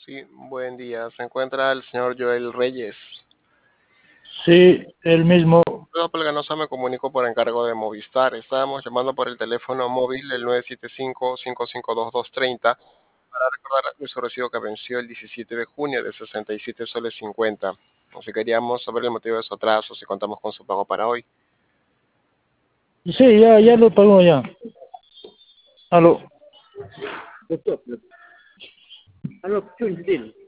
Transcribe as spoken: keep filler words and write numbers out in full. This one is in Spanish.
Sí, buen día. Se encuentra el señor Joel Reyes. Sí, el mismo. Yo, Pelganosa, me comunico por encargo de Movistar. Estábamos llamando por el teléfono móvil, el nueve siete cinco, cinco cinco dos dos tres cero, para recordar de su recibo que venció el diecisiete de junio de sesenta y siete soles cincuenta. Así queríamos saber el motivo de su atraso, si contamos con su pago para hoy. Sí, ya, ya lo pagó ya. Aló. Doctor. Aló, Chuntil.